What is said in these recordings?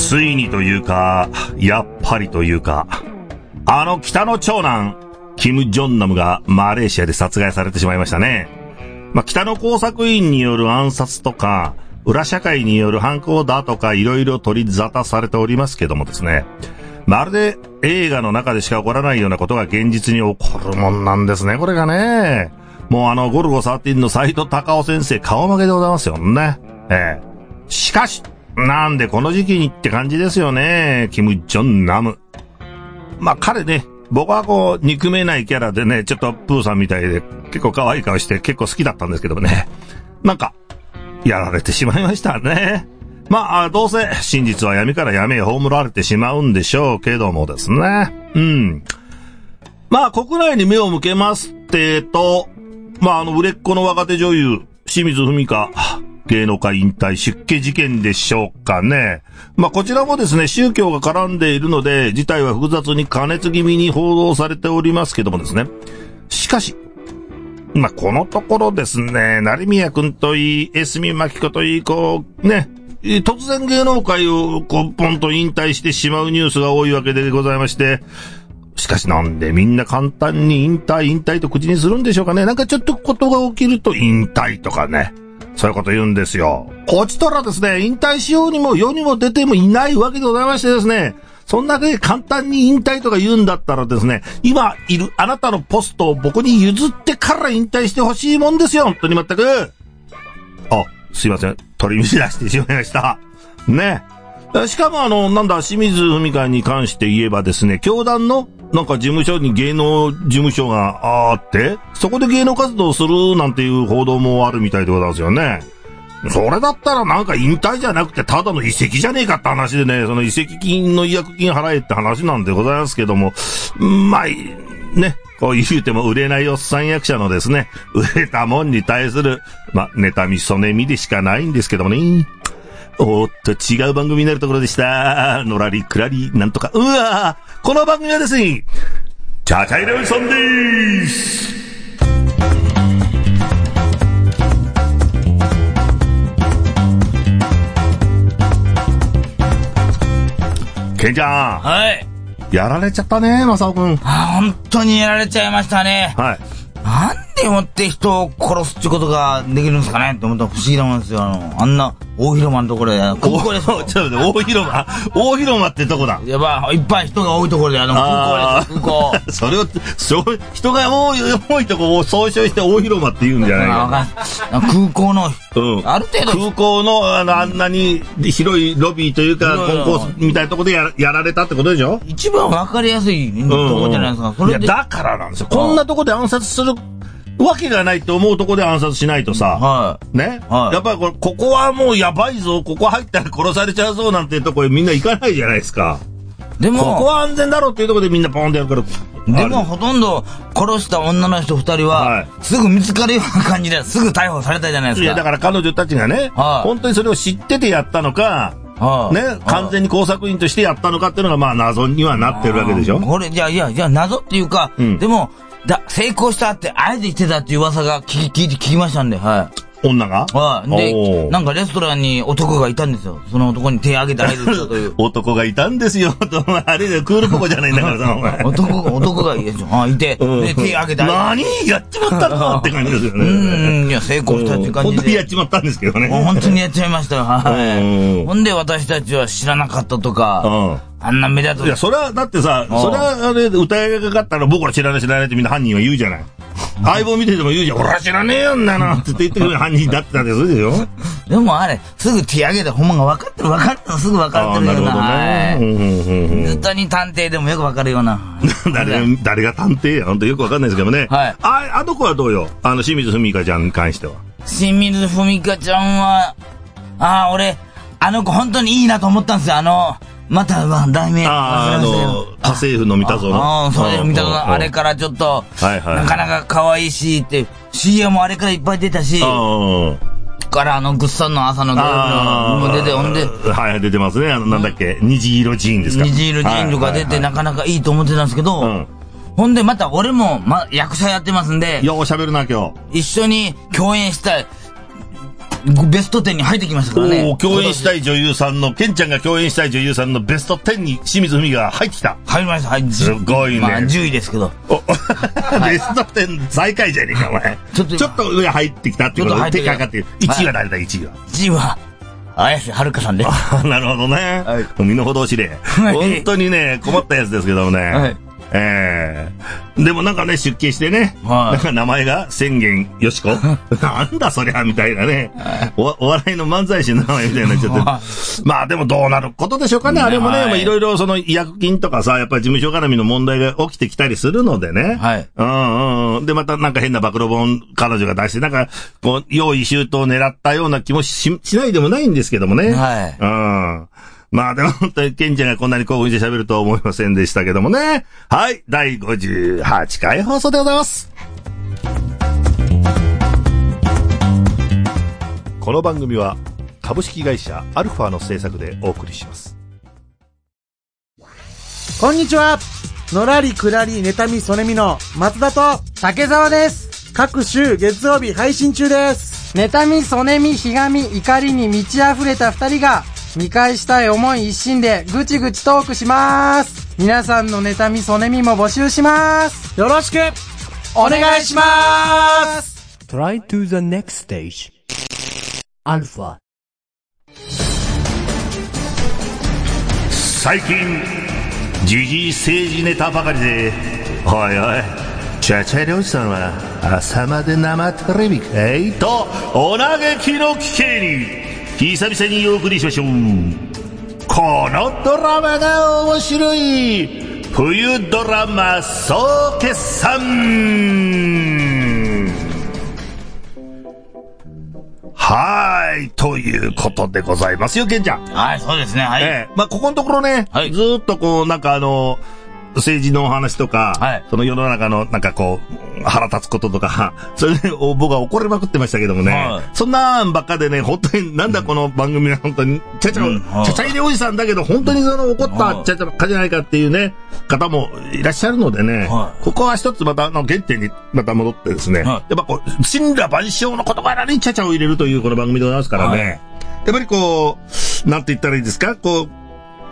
ついにというか、やっぱりというか、北の長男、キム・ジョンナムがマレーシアで殺害されてしまいましたね。北の工作員による暗殺とか、裏社会による犯行だとか、いろいろ取り沙汰されておりますけどもですね、まるで映画の中でしか起こらないようなことが現実に起こるもんなんですね、これがね。もうゴルゴ13の斉藤隆夫先生顔負けでございますよね。しかし、なんでこの時期にって感じですよね、キム・ジョンナム。彼ね、僕は憎めないキャラでね、ちょっとプーさんみたいで結構可愛い顔して結構好きだったんですけどもね。やられてしまいましたね。どうせ真実は闇から闇へ葬られてしまうんでしょうけどもですね。国内に目を向けますってと、売れっ子の若手女優、清水文香、芸能界引退出家事件でしょうかね。こちらもですね、宗教が絡んでいるので、事態は複雑に過熱気味に報道されておりますけどもですね。しかし、このところですね、成宮くんといい、江角真紀子といい、突然芸能界をポンと引退してしまうニュースが多いわけでございまして、しかしなんでみんな簡単に引退と口にするんでしょうかね。ちょっとことが起きると引退とかね。そういうこと言うんですよ。こちとらですね、引退しようにも世にも出てもいないわけでございましてですね、そんなで簡単に引退とか言うんだったらですね、今いるあなたのポストを僕に譲ってから引退してほしいもんですよ、本当に全く。すいません。取り乱してしまいました。ね。しかも清水文香に関して言えばですね、教団の事務所に芸能事務所があって、そこで芸能活動するなんていう報道もあるみたいでございますよね。それだったら引退じゃなくてただの移籍じゃねえかって話でね、その移籍金の違約金払えって話なんでございますけども、ね、こう言うても売れないおっさん役者のですね、売れたもんに対する、妬みそねみでしかないんですけどもね。違う番組になるところでした。のらりくらり、なんとか。この番組はですね、チャチャイレンさんでーす。ケンちゃん。 はい。 やられちゃったね、マサオくん。 本当にやられちゃいましたね。 はい。 なんでもって人を殺すってことができるんですかねって思ったら不思議なもんですよ。あんな大広間のところで、空港ですよ。 ちょっと待って、大広間ってどこだ？ いっぱい人が多いところで、空港です、空港。 それを、人が多いところを総称して大広間って言うんじゃないか。 空港の、ある程度。 空港の、あんなに広いロビーというか、コンコースみたいなところでやられたってことでしょ？ 一番わかりやすいところじゃないですか。 いや、だからなんですよ。こんなとこで暗殺するわけがないと思うとこで暗殺しないとさ、ね、やっぱりここはもうやばいぞ、ここ入ったら殺されちゃうぞなんてとこへみんな行かないじゃないですか。でもここは安全だろうっていうところでみんなポンってやるから。 でもほとんど殺した女の人2人は、すぐ見つかるような感じですぐ逮捕されたじゃないですか。 いやだから彼女たちがね、本当にそれを知っててやったのか、完全に工作員としてやったのかっていうのが謎にはなってるわけでしょ。 これじゃあ謎っていうか、でも成功したってあえて言ってたっていう噂が聞きましたんで、 女が？ で、レストランに男がいたんですよ。その男に手挙げてあげてたという。 男がいたんですよ。あれでクールポコじゃないんだからさ、お前。 男がいて、で、手挙げてあげて。 何やっちまったのって感じですよね。 いや、成功したっていう感じで。 本当にやっちまったんですけどね。 本当にやっちゃいましたよ。ほんで私たちは知らなかったとか、あんな目立つ。 いや、それは、だってさ、それは歌いがかかったら僕ら知らないってみんな犯人は言うじゃない。相棒見てても言うじゃん。俺は知らねえよんなのって言ってくる犯人だったんですよ。 でもあれ、すぐ手上げてほんまが分かってるすぐ分かってるような。 なるほどね。 ずっとに探偵でもよく分かるような。 誰が探偵やほんとよく分かんないですけどね。あの子はどうよ？清水文香ちゃんに関しては。 清水文香ちゃんは、俺、あの子本当にいいなと思ったんですよ。また題名。 家政婦の三田園の。 そういう三田園、あれからちょっと、なかなか可愛いしって、CM もあれからいっぱい出たし、からぐっさんの朝のグループも出て、ほんで。 出てますね。なんだっけ、虹色ジーンですか。 虹色ジーンとか出て、なかなかいいと思ってたんですけど、ほんでまた俺も、役者やってますんで。 よう喋るな、今日。 一緒に共演したい。 ベスト10に入ってきましたからね。 共演したい女優さんの、ケンちゃんが共演したい女優さんのベスト10に清水文が入ってきた。 入りました、はい。 すごいね。 まあ、10位ですけど。 ベスト10最下位じゃねえか、お前。ちょっと上入ってきたってことで、手かかってる。1位は誰だ、1位は。 1位は、綾瀬はるかさんです。 なるほどね。 はい。 身の程知れ。本当にね、困ったやつですけどもね。はい。でもなんかね、出家してね、なんか名前が宣言よしこなんだそりゃみたいなね、お笑いの漫才師の名前みたいになっちゃって。まあでもどうなることでしょうかね。あれもね、いろいろその違約金とかさ、やっぱり事務所絡みの問題が起きてきたりするのでね。 はい。 で、またなんか変な暴露本彼女が出して、なんか、こう、用意周到を狙ったような気もしないでもないんですけどもね。 はい。 まあでも本当にケンちゃんがこんなに興奮して喋るとは思いませんでしたけどもね。はい、第58回放送でございます。この番組は株式会社アルファの制作でお送りします。 こんにちは。のらりくらり妬みそねみの松田と竹澤です。 各週月曜日配信中です。 妬みそねみひがみ怒りに満ち溢れた二人が見返したい思い一心でぐちぐちトークします。皆さんの妬みそねみも募集します。 よろしくお願いします。 Try to the next stage アルファ。 最近時事政治ネタばかりで、おいおいチャチャイおじさんは朝まで生テレビかいとお嘆きの危機に久々にお送りしましょう。このドラマが面白い冬ドラマ総決算。はい、ということでございますよ、ケンちゃん。 はい、そうですね、はい。 まあ、ここのところね、はい、ずーっとこう、なんか政治のお話とか、はい、その世の中のなんかこう、腹立つこととか、それで僕は怒りまくってましたけどもね、はい、そんなんばっかでね、本当になんだこの番組は本当に、ちゃちゃ入れおじさんだけど、本当にその怒ったちゃちゃばっかじゃないかっていうね、方もいらっしゃるのでね、はい、ここは一つまた原点にまた戻ってですね、はい、やっぱこう、神羅万象の言葉らにちゃちゃを入れるというこの番組でございますからね、はい、やっぱりこう、なんて言ったらいいですか、こう、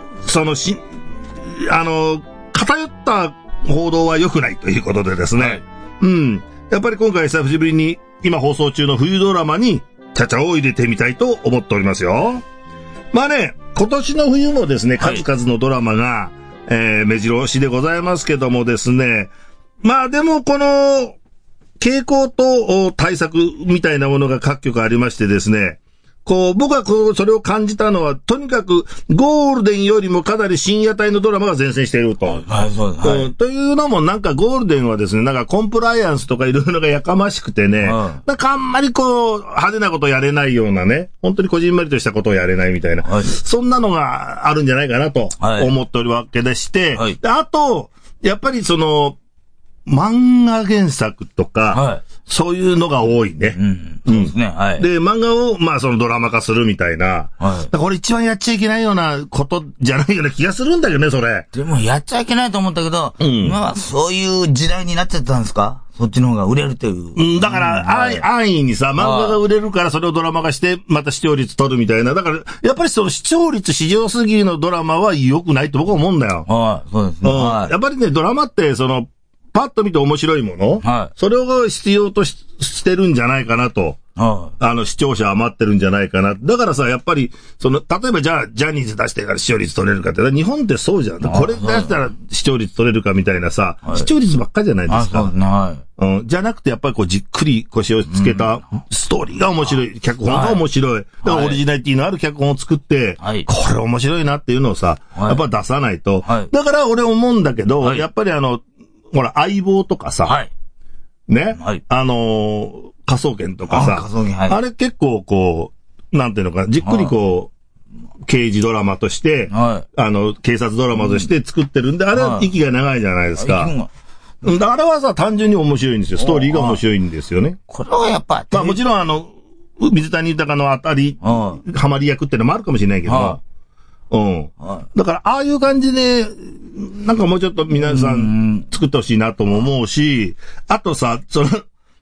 偏った報道は良くないということでですね。はい、うん。やっぱり今回久しぶりに今放送中の冬ドラマにチャチャを入れてみたいと思っておりますよ。まあね、今年の冬もですね、数々のドラマが、目白押しでございますけどもですね。まあでもこの傾向と対策みたいなものが各局ありましてですね。こう、僕はそれを感じたのは、とにかく、ゴールデンよりもかなり深夜帯のドラマが前線していると。 はい、そうです。はい。 というのも、なんかゴールデンはですね、なんかコンプライアンスとかいろいろがやかましくてね、なんかあんまりこう、派手なことやれないようなね、本当にこじんまりとしたことをやれないみたいな、はい、そんなのがあるんじゃないかなと思っておるわけでして、はい、であと、やっぱり漫画原作とか、はい、そういうのが多いね。 そうですね。はい。 で、漫画を、まあ、ドラマ化するみたいな。はい。これ一番やっちゃいけないようなことじゃないような気がするんだけどね、それ。 でも、やっちゃいけないと思ったけど、今はそういう時代になっちゃったんですか？そっちの方が売れるという。 だから、安易にさ、漫画が売れるからそれをドラマ化して、また視聴率取るみたいな。だから、やっぱり視聴率至上すぎのドラマは良くないと僕は思うんだよ。 はい、そうですね。 やっぱりね、ドラマって、パッと見て面白いもの、はい、それを必要としてるんじゃないかなと、はい、視聴者は待ってるんじゃないかな。だからさ、やっぱり、例えばじゃあ、ジャニーズ出してから視聴率取れるかって、日本ってそうじゃん。これ出したら視聴率取れるかみたいなさ、はい、視聴率ばっかりじゃないですか。そうですね、はい。じゃなくて、やっぱりこう、じっくり腰をつけたストーリーが面白い、脚本が面白い。だからオリジナリティのある脚本を作って、はい、これ面白いなっていうのをさ、やっぱ出さないと。はい、だから俺思うんだけど、はい、やっぱりほら、相棒とかさ、はい、ね、はい、科捜研とかさ、 科捜研、はい、 あれ結構こう、なんていうのかな、じっくりこう、刑事ドラマとして、はい、警察ドラマとして作ってるんで、あれは息が長いじゃないですか。あれはさ、単純に面白いんですよ。ストーリーが面白いんですよね。 これはやっぱ、 まあもちろん水谷豊のあたり、ハマり役ってのもあるかもしれないけど、だから、ああいう感じで、なんかもうちょっと皆さん作ってほしいなとも思うし、あとさ、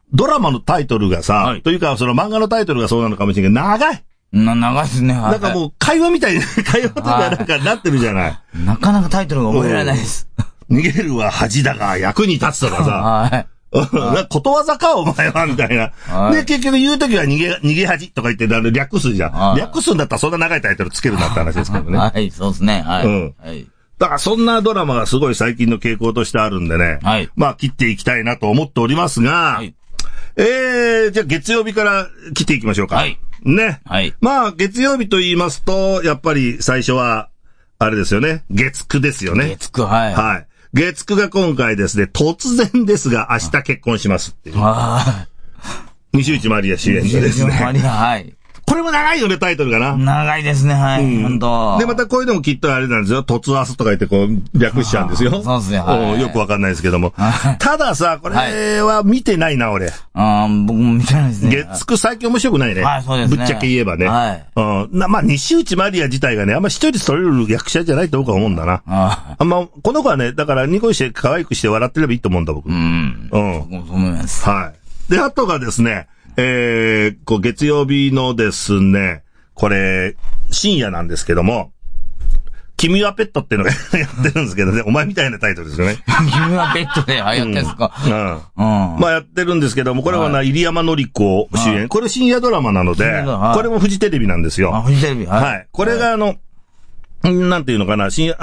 ドラマのタイトルがさ、というかその漫画のタイトルがそうなのかもしれないけど、長い。 長いですね。 なんかもう会話みたいに、会話とかなんかなってるじゃない。 なかなかタイトルが覚えられないです。 逃げるは恥だが役に立つとかさ。 はい。 ことわざかお前はみたいな。で、結局言うときは逃げ恥とか言って略すじゃん。略すんだったらそんな長いタイトルつけるなって話ですけどね。 はい、そうですね。はい。 はい。だからそんなドラマがすごい最近の傾向としてあるんでね。はい。まあ切っていきたいなと思っておりますが。はい。じゃあ月曜日から切っていきましょうか。はい。ね。はい。まあ月曜日と言いますと、やっぱり最初は、あれですよね。月9ですよね。 月9、はい。 はい。月9が今回ですね、突然ですが明日結婚しますっていう。西内まりや主演でですね。西内まりや、はい。これも長いよね、タイトルがな。 長いですね、はい。本当。 で、またこういうのもきっとあれなんですよ。突明日とか言ってこう、略しちゃうんですよ。 そうですね、はい。 よくわかんないですけども。たださ、これは見てないな、俺。 僕も見てないですね。 月9最近面白くないね。 はい、そうですね。 ぶっちゃけ言えばね。はい。まあ、西内まりや自体がね、あんま視聴率取れる役者じゃないと僕は思うんだな。あんま、この子はね、だからニコして可愛くして笑ってればいいと思うんだ、僕。僕もそう思います。 はい。で、あとがですね、月曜日のですね、これ、深夜なんですけども、君はペットっていうのがやってるんですけどね、お前みたいなタイトルですよね。 君はペットでやってるんですか。 まあやってるんですけども、これは入山典子主演。これ深夜ドラマなので、これもフジテレビなんですよ。 フジテレビ。 はい。これがなんていうのかな、深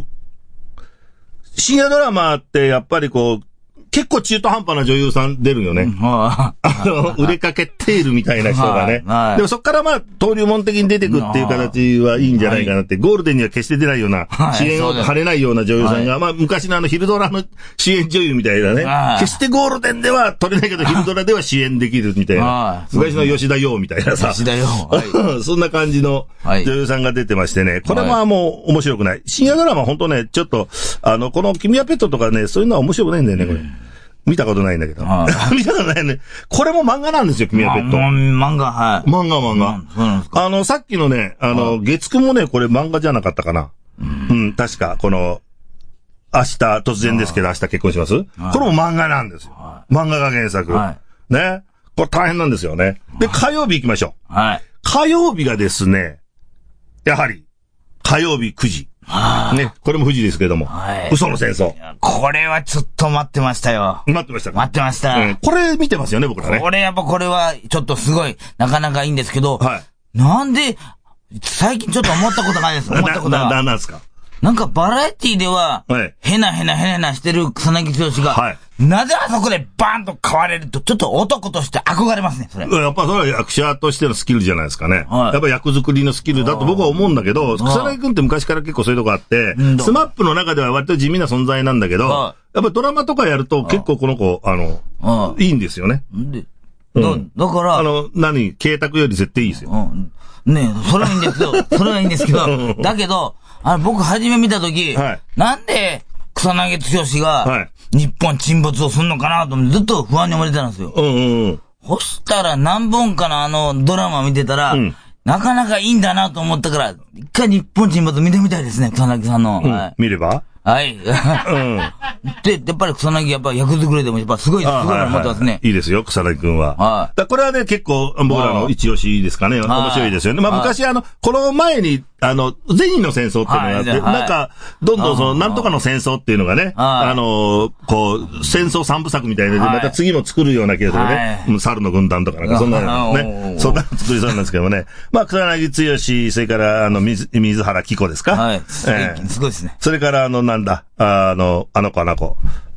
夜ドラマってやっぱりこう、結構中途半端な女優さん出るよね。売れかけテールみたいな人がね。でもそっからまあ、登竜門的に出てくっていう形はいいんじゃないかなって、ゴールデンには決して出ないような、主演を張れないような女優さんが、まあ昔のヒルドラの主演女優みたいなね。決してゴールデンでは取れないけど、ヒルドラでは主演できるみたいな。昔の吉田洋みたいなさ。 吉田洋。 そんな感じの女優さんが出てましてね。これはもう面白くない。深夜ドラマ本当ね、ちょっと、この君はペットとかね、そういうのは面白くないんだよね、これ。見たことないんだけど。見たことないね。これも漫画なんですよ、君はペット。 漫画、はい。 漫画。そうなんですか。さっきのね、月9もね、これ漫画じゃなかったかな。確か、この、明日、突然ですけど明日結婚します？これも漫画なんですよ。漫画が原作。ね。これ大変なんですよね。で、火曜日行きましょう。火曜日がですね、やはり、火曜日9時。ね。これも富士ですけども。嘘の戦争。 これはちょっと待ってましたよ。 待ってましたか？ 待ってました。 これ見てますよね、僕らね。 これはちょっとすごい、なかなかいいんですけど。なんで、最近ちょっと思ったことないです。思ったことは。 なんですか？ なんかバラエティでは、へなしてる草薙剛が、なぜあそこでバーンと変われると、ちょっと男として憧れますね、それ。 やっぱそれは役者としてのスキルじゃないですかね。やっぱ役作りのスキルだと僕は思うんだけど、草薙くんって昔から結構そういうとこあって、スマップの中では割と地味な存在なんだけど、やっぱドラマとかやると結構この子、いいんですよね。 だから、 慶卓より絶対いいですよ。 ねえ、それはいいんですけど、だけど、僕初め見たとき、なんで草薙剛が日本沈没をすんのかなと思ってずっと不安に思ってたんですよ。そしたら何本かのドラマ見てたら、なかなかいいんだなと思ったから、一回日本沈没見てみたいですね、草薙さんの。 見れば？ はい。で、やっぱり草薙やっぱ役作りでもやっぱすごいなと思ってますね。 いいですよ、草薙くんは。これはね、結構僕らの一押しですかね。面白いですよね。まあ昔この前に、ゼニの戦争っていうのがあって、なんか、どんどんなんとかの戦争っていうのがね、こう、戦争三部作みたいで、また次も作るような気がするね。猿の軍団とかなんか、そんなのね、そんなの作りそうなんですけどもね。まあ、草薙剛、それから、水原希子ですか？ はい。すごいですね。 それから、なんだ、あの子、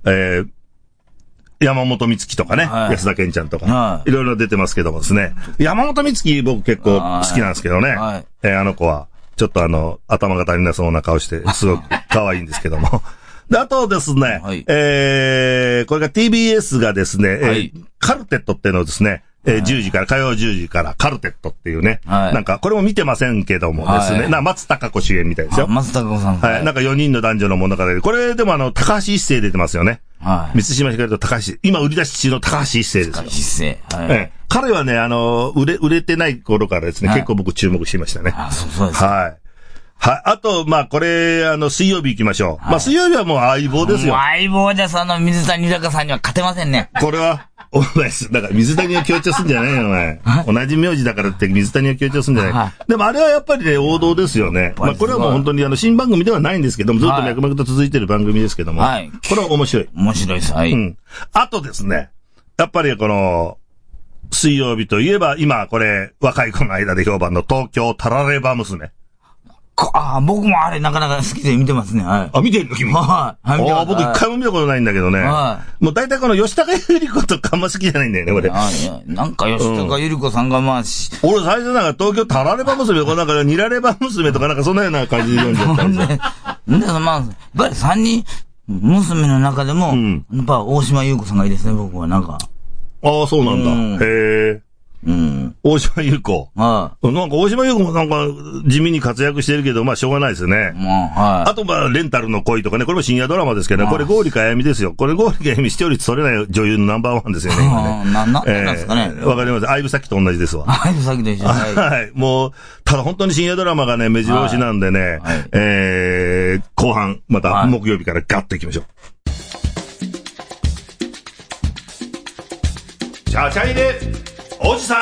山本美月とかね、安田健ちゃんとか、いろいろ出てますけどもですね。山本美月僕結構好きなんですけどね。あの子は、ちょっと頭が足りなそうな顔して、すごく可愛いんですけども。で、あとですね、これが TBS がですね、カルテットっていうのをですね、10時から、火曜10時から、カルテットっていうね。なんか、これも見てませんけどもですね。松たか子主演みたいですよ。 松たか子さん。 はい。なんか4人の男女の物語で。これでも高橋一生出てますよね。満島ひかりと高橋。今売り出し中の高橋一生ですよ。 高橋一生。 彼はね、売れてない頃からですね、結構僕注目してましたね。 そうです。 はい。あと、まあ、これ、水曜日行きましょう。まあ、水曜日はもう相棒ですよ。 相棒じゃ、水谷豊さんには勝てませんね。 これは、 お前、だから水谷を強調するんじゃないよ、お前。同じ名字だからって水谷を強調するんじゃない。でもあれはやっぱりね、王道ですよね。まあこれはもう本当に新番組ではないんですけども、ずっと脈々と続いてる番組ですけども。はい。これは面白い。 面白いです。はい。うん。 あとですね、やっぱりこの、水曜日といえば、今これ、若い子の間で評判の東京タラレバ娘。 僕もあれなかなか好きで見てますね。はい。 見てるの君。 はい。 僕一回も見たことないんだけどね。はい。もう大体この吉高由里子とかあんま好きじゃないんだよね、これ。 なんか吉高由里子さんが俺最初なんか東京タラレバ娘とかなんかニラレバ娘とかなんかそんなような感じで読んじゃったんですよ。 まあ、やっぱり三人娘の中でも、やっぱ大島優子さんがいいですね、僕はなんか。 ああ、そうなんだ。へえ。うん。大島優子。はい。なんか大島優子もなんか地味に活躍してるけど、まあしょうがないですよね。はい。あとまあレンタルの恋とかね、これも深夜ドラマですけどね、これゴーリカやみですよ。これゴーリカやみ視聴率取れない女優のナンバーワンですよね。 なんですかね。 わかります。相武咲と同じですわ。 相武咲と一緒。 はい。もう、ただ本当に深夜ドラマがね、目白押しなんでね、後半、また木曜日からガッと行きましょう。チャチャイレおじさ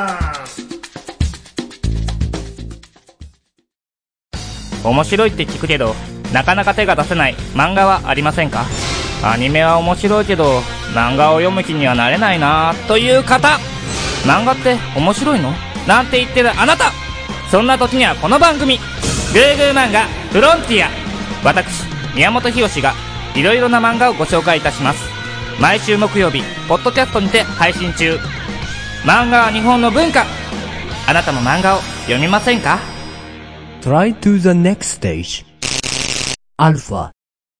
ん。面白いって聞くけどなかなか手が出せない漫画はありませんか？アニメは面白いけど漫画を読む気にはなれないなという方、漫画って面白いの？なんて言ってるあなた、そんな時にはこの番組グーグー漫画フロンティア、私宮本浩がいろいろな漫画をご紹介いたします。毎週木曜日ポッドキャストにて配信中。漫画は日本の文化。あなたも漫画を読みませんか？ Try to the next stage. Alpha。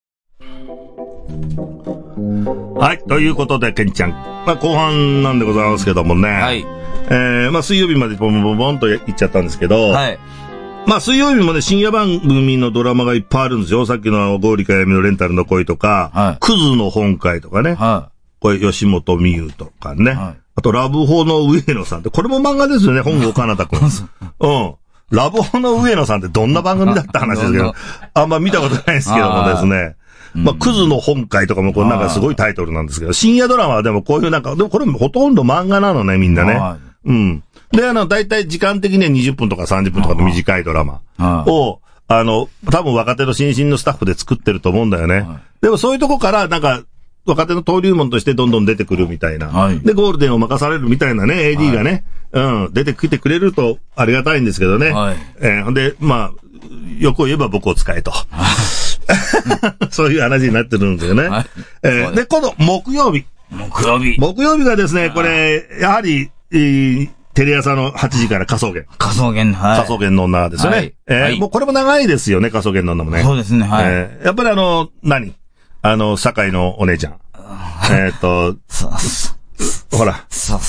はい、ということでケンちゃん、まあ後半なんでございますけどもね。はい。まあ水曜日までボンボンボンと行っちゃったんですけど。はい。まあ水曜日もね、深夜番組のドラマがいっぱいあるんですよ。さっきのゴーリカやみのレンタルの恋とか、はい、クズの本会とかね。はい。これ吉本美優とかね。はい。あと、ラブホの上野さんって、これも漫画ですよね、本郷奏太くん。うん。ラブホの上野さんってどんな番組だった話ですけど、あんま見たことないですけどもですね。まあ、クズの本会とかもこれなんかすごいタイトルなんですけど、深夜ドラマはでもこういうなんか、でもこれほとんど漫画なのね、みんなね。うん。で、だいたい時間的には20分とか30分とかの短いドラマを、多分若手の新進のスタッフで作ってると思うんだよね。でもそういうとこからなんか、若手の登竜門としてどんどん出てくるみたいな。はい、で、ゴールデンを任されるみたいなね、AD がね、はい、出てきてくれるとありがたいんですけどね。はい、で、まあ、よく言えば僕を使えと。そういう話になってるんですよね。はい、で、今度、木曜日がですね、これ、やはり、テレ朝の8時から科捜研。 科捜研、はい。 科捜研の女ですよね。はい、もうこれも長いですよね、科捜研の女もね。 そうですね、はい。 やっぱり堺のお姉ちゃん。ほら。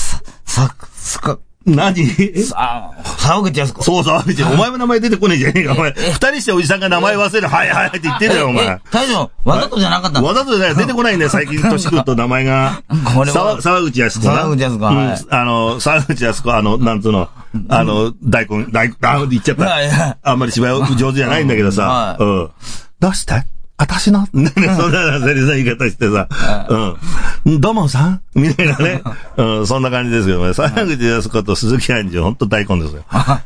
何沢口靖子。 そう、沢口。お前も名前出てこねえじゃねえか、お前。二人しておじさんが名前忘れる。はいはいって言ってんだよ、お前。 大将、わざとじゃなかったの？ わざとじゃない。出てこないんだよ、最近年食うと名前が。沢口靖子。 沢口靖子。はい。 沢口靖子、なんつうの、大根、言っちゃった。あんまり芝居上手じゃないんだけどさ。うん。どうして私のね、そんなセリフの言い方してさ、うん。土門さんみたいなね。うん、そんな感じですけどね。沢口靖子と鈴木杏樹、ほんと大根ですよ。はい。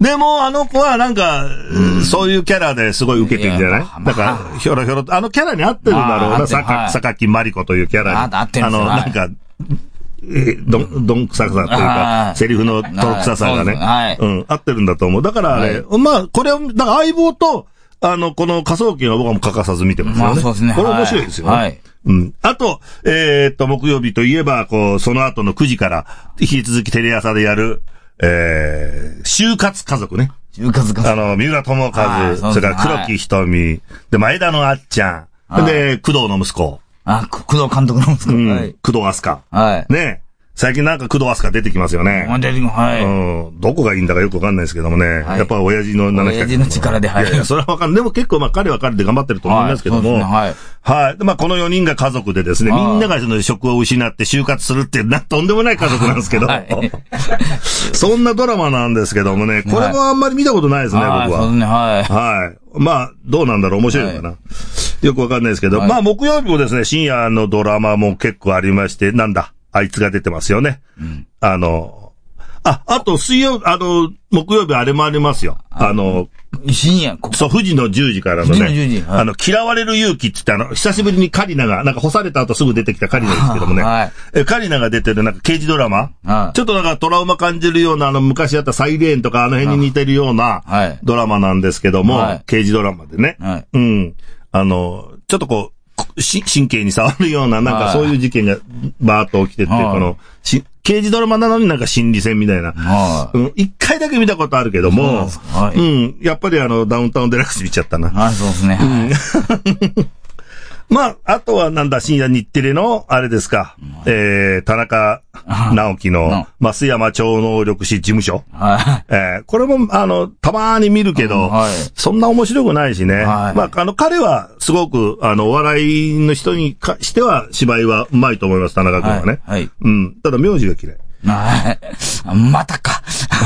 でも、あの子はなんか、そういうキャラですごい受けてるんじゃない？だから、ひょろひょろと、あのキャラに合ってるんだろうな、榊まり子というキャラに。 合ってるんですよ。 なんか、どんくささというか、セリフのとろくささがね、うん、合ってるんだと思う。だからあれ、まあ、これを、だから相棒と、この科捜研は僕はもう欠かさず見てますよね。まあそうですね。これ面白いですよね。はい。うん。あと、木曜日といえば、その後の9時から、引き続きテレ朝でやる、就活家族ね。 就活家族。 三浦友和、それから黒木瞳、で、前田のあっちゃん、で、工藤の息子。 工藤監督の息子。 はい。工藤飛鳥。はい。ね。最近なんか工藤飛鳥出てきますよね。 出てきます。はい。 うん。どこがいいんだかよくわかんないですけどもね。はい、やっぱ親父の親父の力で、はい。 いや、それはわかんない。でも結構まあ彼は彼で頑張ってると思いますけども。はい。はい。で、まあこの4人が家族でですね、みんながその職を失って就活するっていう、とんでもない家族なんですけど。はい。そんなドラマなんですけどもね、これもあんまり見たことないですね、僕は。 そうですね、はい。 はい。まあ、どうなんだろう、面白いのかな。よくわかんないですけど、まあ木曜日もですね、深夜のドラマも結構ありまして、なんだ。 あいつが出てますよね。 うん、 あと木曜日あれもありますよ。 深夜、 そう、富士の10時からのね。 富士の10時。はい、 嫌われる勇気って言って、久しぶりにカリナが、なんか干された後すぐ出てきたカリナですけどもね。はい、カリナが出てるなんか刑事ドラマ、はい、ちょっとなんかトラウマ感じるような昔やったサイレーンとかあの辺に似てるようなドラマなんですけども、はい、刑事ドラマでね。はい、うん。ちょっとこう、神経に触るような、なんかそういう事件がバーっと起きてって、刑事ドラマなのになんか心理戦みたいな。一回だけ見たことあるけども、はい、うん。やっぱりダウンタウンデラックス見ちゃったな。 そうですね。 まあ、あとはなんだ、深夜日テレの、あれですか、田中直樹の、増山超能力士事務所。これも、たまーに見るけど、そんな面白くないしね。まあ、彼は、すごく、お笑いの人にしては、芝居はうまいと思います、田中君はね。うん。ただ、名字が嫌い。 またか。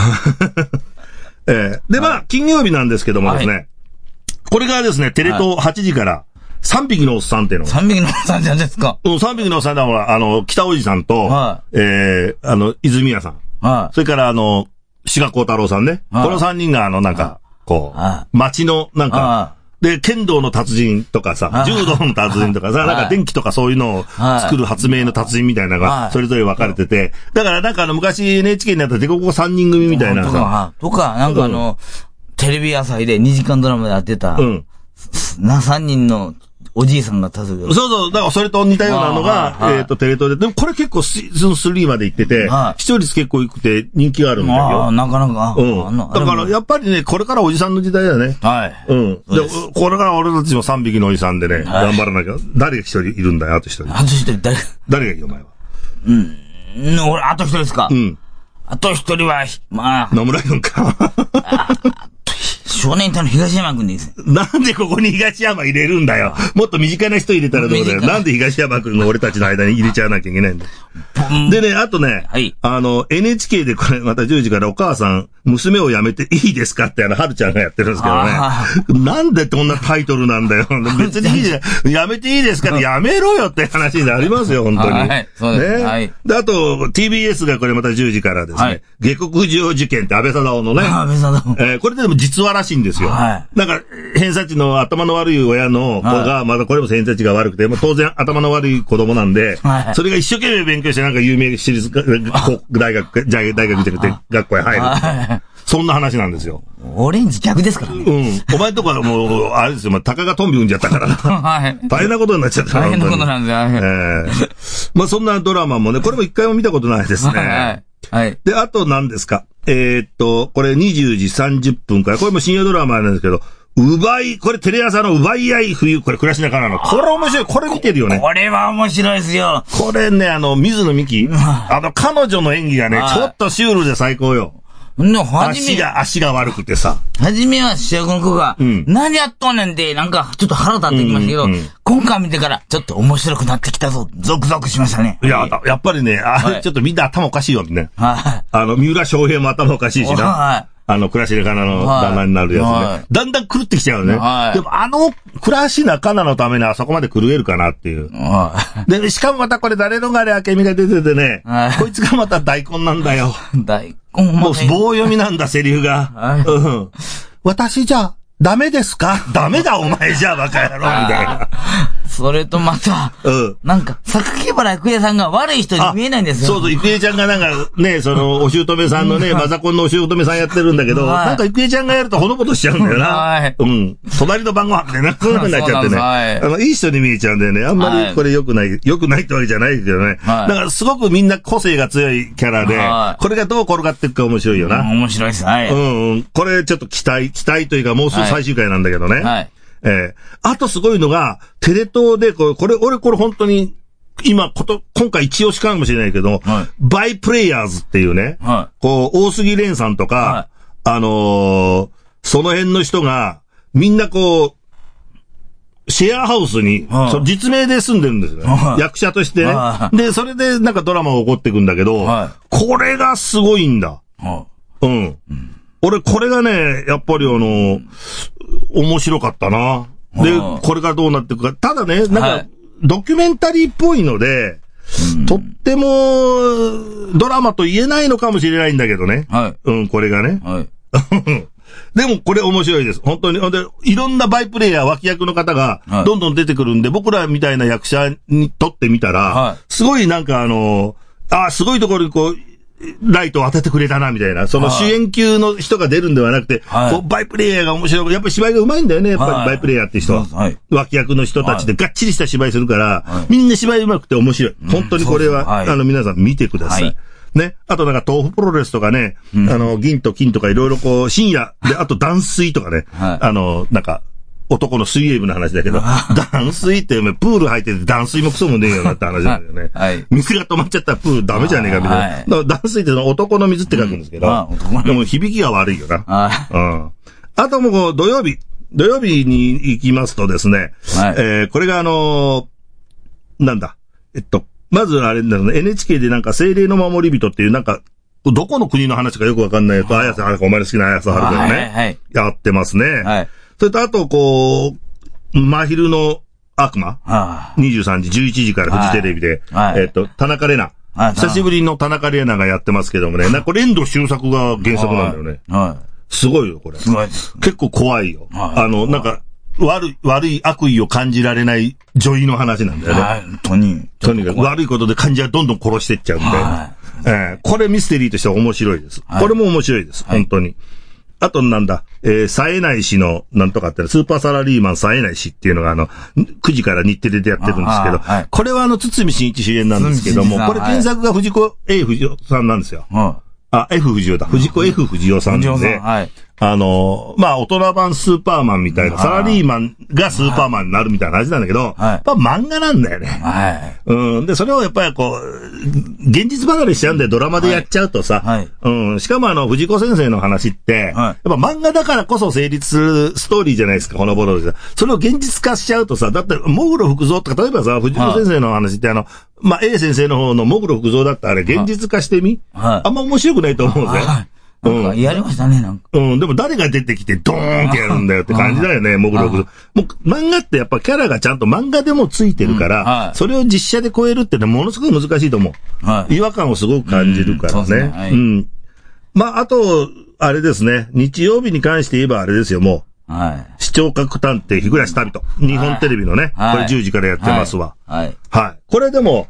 で、まあ、金曜日なんですけどもですね、これがですね、テレ東8時から、3匹のおっさんっていうの。 3匹のおっさんじゃないですか。 3匹のおっさんは、北おじさんと、泉谷さん。それから志賀幸太郎さんね。この3人がなんか、こう、街の、なんか、で、剣道の達人とかさ、柔道の達人とかさ、なんか電気とかそういうのを作る発明の達人みたいなのが、それぞれ分かれてて、だからなんか昔 NHK になったデコボコ3人組みたいなさ。 とか、なんかテレビ朝日で2時間ドラマでやってた、3人の、おじいさんが立つよ。 そう、だからそれと似たようなのが、テレ東で。でもこれ結構シーズン3まで行ってて、視聴率結構良くて人気があるんだよ。 なかなか。 だからやっぱりね、これからおじさんの時代だね。で、これから俺たちも3匹のおじさんでね、頑張らなきゃ。誰が一人いるんだよ、あと一人。誰がいるお前は。 俺、あと一人ですか。あと一人は、まあ。 野村君か。 少年隊の東山君です。 なんでここに東山入れるんだよ。もっと身近な人入れたらどうだよ。なんで東山君が俺たちの間に入れちゃわなきゃいけないんだよ。でね、あとね、NHK でこれまた10時からお母さん、娘を辞めていいですかってはるちゃんがやってるんですけどね。なんでこんなタイトルなんだよ。別にいいじゃん。辞めていいですかってやめろよって話になりますよ、本当に。 そうです。 で、あと TBS がこれまた10時からですね、下克上受験って安倍貞夫のね。これでも実話らしいんですよ。なんか、偏差値の頭の悪い親の子が、まだこれも偏差値が悪くて、当然頭の悪い子供なんで、それが一生懸命勉強してなんか有名私立大学じゃなくて学校へ入る。そんな話なんですよ。 オレンジ逆ですからね。 お前んとこはもう、あれですよ、鷹がトンビ産んじゃったから。大変なことになっちゃった。 大変なことなんですよ。まあそんなドラマもね、これも一回も見たことないですね。で、あと何ですか。これ20時30分から、これも深夜ドラマなんですけど、これテレ朝の奪い合い冬、これ暮らしながらの。これ面白い。これ見てるよね。 これは面白いですよ。 これね、水野美紀彼女の演技がね、ちょっとシュールで最高よ。足が悪くてさ。 はじめは主役の子が、何やっとんねんって、なんかちょっと腹立ってきましたけど、今回見てからちょっと面白くなってきたぞ。ゾクゾクしましたね。 いや、やっぱりね、ちょっとみんな頭おかしいよね。三浦翔平も頭おかしいしな。倉科香菜の旦那になるやつね。だんだん狂ってきちゃうね。でも倉科香菜のためにあそこまで狂えるかなっていう。で、しかもまたこれ誰のがれ明美が出ててね、こいつがまた大根なんだよ。 大根もう棒読みなんだ、セリフが。私じゃ、ダメですか？ダメだお前じゃバカ野郎みたいな。 それとまた、なんか、榊原郁恵さんが悪い人に見えないんですよ。 そう、郁恵ちゃんがなんかね、お姑さんのね、マザコンのお姑さんやってるんだけど、なんか郁恵ちゃんがやるとほのぼとしちゃうんだよな。隣の晩ご飯ってな、そういう風になっちゃってね。いい人に見えちゃうんだよね。あんまりこれ良くないってわけじゃないけどね。だからすごくみんな個性が強いキャラで、これがどう転がっていくか面白いよな。 面白いですね。 これちょっと期待というかもうすぐ最終回なんだけどね。あとすごいのが、テレ東で、俺これ本当に、今回一押しかもしれないけど、バイプレイヤーズっていうね、大杉蓮さんとか、その辺の人が、みんなシェアハウスに、実名で住んでるんですよね。役者としてね。で、それでなんかドラマが起こってくんだけど、これがすごいんだ。俺、これがね、やっぱり面白かったな。で、これがどうなっていくか。ただね、なんか、ドキュメンタリーっぽいので、 とっても、ドラマと言えないのかもしれないんだけどね。 はい。 これがね。 はい。 でもこれ面白いです。本当に。で、いろんなバイプレイヤー、脇役の方が、どんどん出てくるんで、僕らみたいな役者にとってみたら、すごいなんかすごいところにこう、ライトを当ててくれたな、みたいな。その主演級の人が出るんではなくて、こうバイプレイヤーが面白い。やっぱり芝居が上手いんだよね、やっぱりバイプレイヤーって人は。脇役の人たちでがっちりした芝居するから、みんな芝居上手くて面白い。本当にこれは、皆さん見てください。ね。あとなんか豆腐プロレスとかね、銀と金とかいろいろこう、深夜で、あと断水とかね、なんか、男の水泳部の話だけど、断水って、プール入ってて断水もクソもねえよなって話なんだよね。水が止まっちゃったらプールダメじゃねえかみたいな。だから断水ってのは男の水って書くんですけど、でも響きが悪いよな。あともう土曜日に行きますとですね、これがなんだ、まずあれだね、NHK でなんか精霊の守り人っていうなんか、どこの国の話かよくわかんないと、綾瀬はるか、お前の好きな綾瀬はるかがね、やってますね。それとあと、こう、真昼の悪魔、23時、11時からフジテレビで、田中玲奈。久しぶりの田中玲奈がやってますけどもね、これ遠藤周作が原作なんだよね。すごいよ、これ。結構怖いよ。なんか、悪い悪意を感じられない女医の話なんだよね。とにかく悪いことで患者はどんどん殺していっちゃうんで。これミステリーとしては面白いです。これも面白いです。本当に。あとなんだ、冴えない氏のなんとかってスーパーサラリーマン冴えない氏っていうのが9時から日テレでやってるんですけど、これは堤真一主演なんですけども、これ原作が藤子 A 不二雄さんなんですよ。F 不二雄だ。藤子 F 不二雄さんで、大人版スーパーマンみたいな、サラリーマンがスーパーマンになるみたいな話なんだけど、やっぱ漫画なんだよね。で、それをやっぱりこう、現実離れしちゃうんでドラマでやっちゃうとさ、しかも藤子先生の話って、やっぱ漫画だからこそ成立するストーリーじゃないですか、このボロで。それを現実化しちゃうとさ、だって、モグロ福蔵とか、例えばさ、藤子先生の話ってA 先生の方のモグロ福蔵だったらあれ現実化してみ、あんま面白くないと思うぜ。 やりましたね、なんか。 でも誰が出てきてドーンってやるんだよって感じだよね、モグロ福蔵。もう漫画ってやっぱキャラがちゃんと漫画でもついてるから、それを実写で超えるってのはものすごく難しいと思う。違和感をすごく感じるからね。あと、あれですね、日曜日に関して言えばあれですよ、もう。視聴覚探偵、日暮らし旅人。日本テレビのね、これ10時からやってますわ。これでも、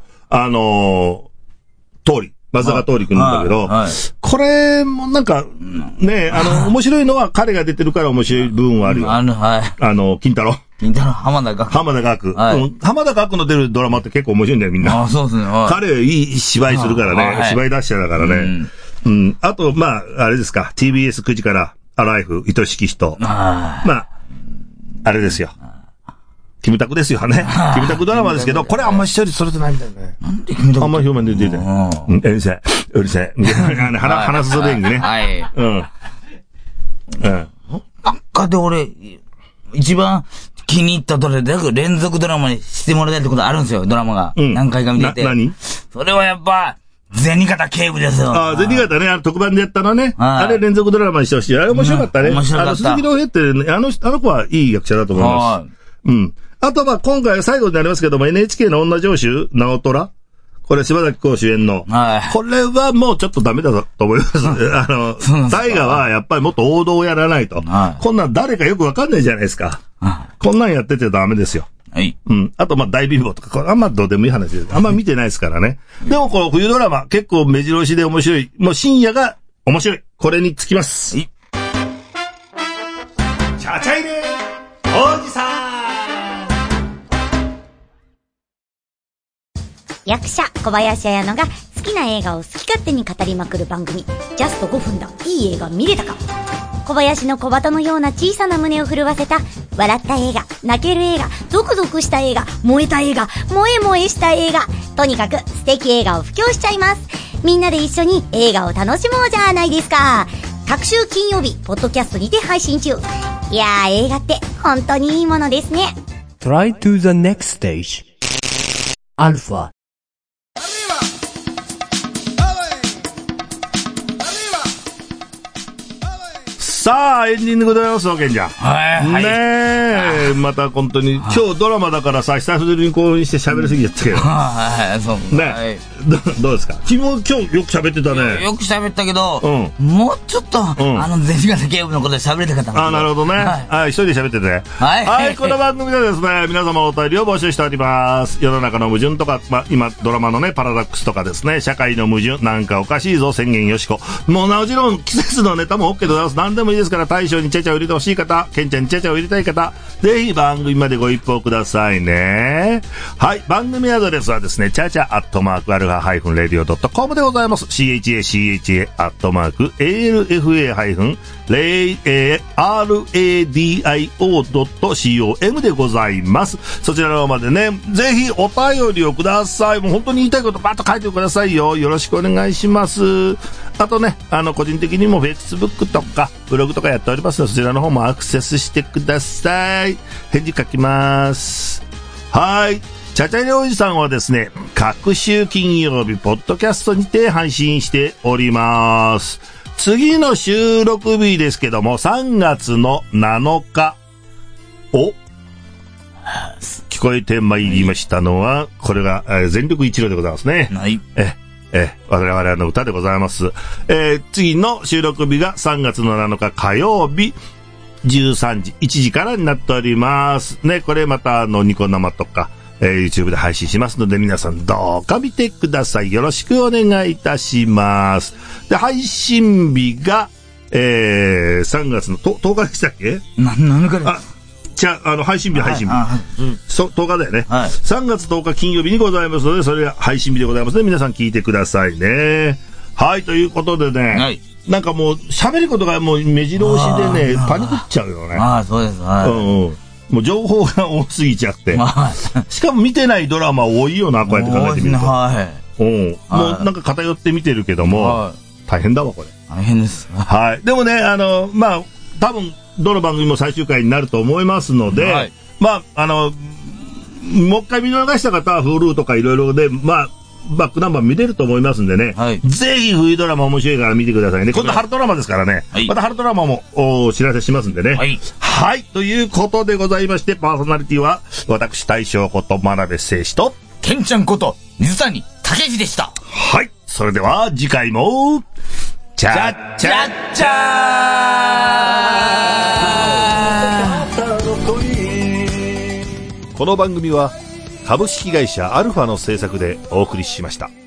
松坂桃李くんだけど、これもなんか、ね、面白いのは彼が出てるから面白い部分はあるよ。金太郎。浜田学。浜田学の出るドラマって結構面白いんだよ、みんな。そうですね。彼いい芝居するからね、芝居出しちゃだからね。あと、あれですか、TBS 9時から、アライフ、愛しき人。あれですよ。キムタクですよね。キムタクドラマですけど、これあんまり視聴率それてないんだよね。なんでキムタクあんまり表面で出てない。うるせえ、うるせえ。鼻すそでんぐね。 なんかで俺、一番気に入ったどれで、連続ドラマにしてもらいたいってことあるんですよ、ドラマが。何回か見てて。何それはやっぱ、銭形警部ですよ。 銭形ね、特番でやったのね。あれ連続ドラマにしてほしい。あれ面白かったね。面白かった。鈴木亮平って、あの子はいい役者だと思います。あと今回最後になりますけども、NHK の女城主、直虎。これ柴咲コウ主演の。これはもうちょっとダメだと思います。大河はやっぱりもっと王道をやらないと。こんなん誰かよくわかんないじゃないですか。こんなんやっててダメですよ。あと大貧乏とか、これあんまどうでもいい話です。あんま見てないですからね。でもこの冬ドラマ、結構目白押しで面白い。もう深夜が面白い。これにつきます。チャチャイレおじさん。 役者小林彩乃が好きな映画を好き勝手に語りまくる番組、ジャスト5分だ、いい映画見れたか。小林の小鳩のような小さな胸を震わせた、笑った映画、泣ける映画、ゾクゾクした映画、燃えた映画、萌え萌えした映画、とにかく素敵映画を布教しちゃいます。みんなで一緒に映画を楽しもうじゃないですか。各週金曜日ポッドキャストにて配信中。いやー、映画って本当にいいものですね。 Try to the next stage. Alpha。 さあ、エンディングでございますわけじゃん。 はい。 ねえ、また本当に、今日ドラマだからさ、久しぶりにこうして喋りすぎちゃったけど。 はい、そう。 ね、どうですか？君も今日よく喋ってたね。 よく喋ったけど、もうちょっと、ゼニガタ警部のことで喋りたかったんです。 なるほどね。はい、一人で喋ってて。はい、この番組ではですね、皆様のお便りを募集しております。世の中の矛盾とか、今、ドラマのね、パラダックスとかですね、社会の矛盾、なんかおかしいぞ、宣言よしこ。もうもちろん、季節のネタも OK でございます。何でもいいですから、大将にチャチャを入れてほしい方、ケンちゃんにチャチャを入れたい方、ぜひ番組までご一報くださいね。はい、番組アドレスはですね、チャチャ@alpha-radio.com でございます。CHACHA@alpha-radio.com でございます。そちらの方までね、ぜひお便りをください。もう本当に言いたいことバッと書いてくださいよ。よろしくお願いします。あとね、個人的にも Facebook とかブログとかやっておりますので、そちらの方もアクセスしてください。返事書きます。はい。チャチャリおじさんはですね、各週金曜日、ポッドキャストにて配信しております。次の収録日ですけども、3月の7日。聞こえてまいりましたのは、これが、全力一郎でございますね。 はい。 我々の歌でございます。次の収録日が3月の7日火曜日、13時、1時からになっております。ね、これまたニコ生とか、YouTube で配信しますので、皆さんどうか見てください。よろしくお願いいたします。で、配信日が、3月の10日でしたっけ何かで配信日。10日だよね。はい。3月10日金曜日にございますので、それが配信日でございますので、皆さん聞いてくださいね。はい、ということでね。はい。なんかもう、喋ることがもう目白押しでね、パニクっちゃうよね。 そうです。はい。 もう情報が多すぎちゃって。しかも見てないドラマ多いよな、こうやって考えてみると。はい。もうなんか偏って見てるけども、大変だわ、これ。 大変です。 はい。でもね、多分、どの番組も最終回になると思いますので、はい、もう一回見逃した方は Hulu とかいろいろで、バックナンバー見れると思いますんでね、はい、ぜひ冬ドラマ面白いから見てくださいね。今度春ドラマですからね、はい、また春ドラマもお知らせしますんでね。はい。はい。ということでございまして、パーソナリティは、私大将こと真鍋誠司と、 ケンちゃんこと水谷武二でした。 はい。それでは次回も、チャッチャッチャー。この番組は株式会社アルファの制作でお送りしました。